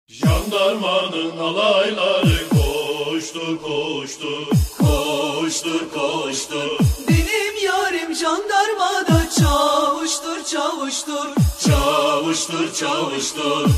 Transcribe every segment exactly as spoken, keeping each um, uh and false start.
Jandarmanın alayları koştur koştur, koştur koştur. Benim yarim jandarmada çavuştur çavuştur, çavuştur çavuştur.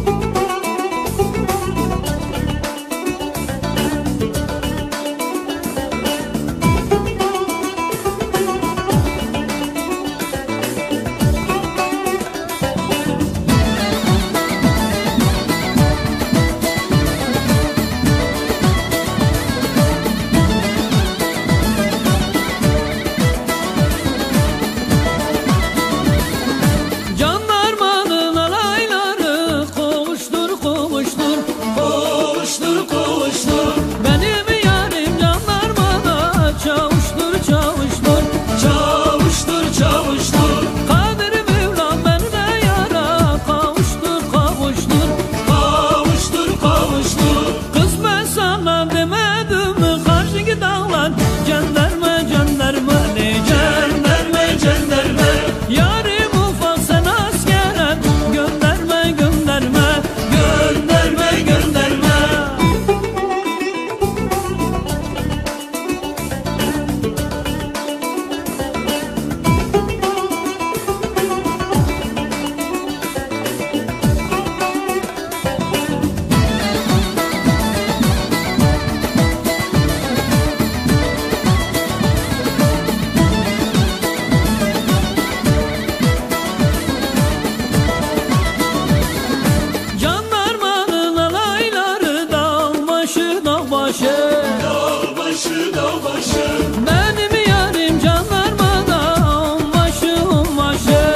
Dağbaşı dağbaşı, benim yarim jandarmada onbaşı onbaşı,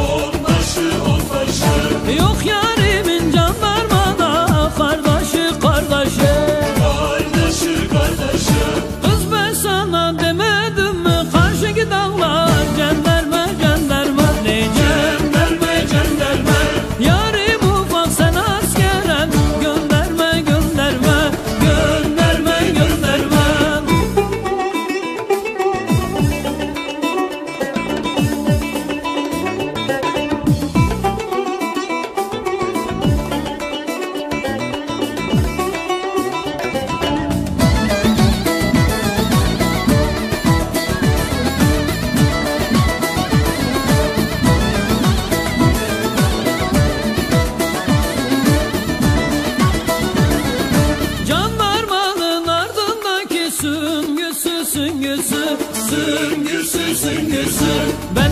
onbaşı onbaşı. Yok yarimin jandarmada kardeşi kardeşi, kardeşi kardeşi. Kız ben sana demedim mi karşıki dağlar jandarma jandarma ne jandarma jandarma. Yarim ufak sen askere gönderme gönderme gönderme gönderme. Süngüsü süngüsü süngüsü süngüsü. Ben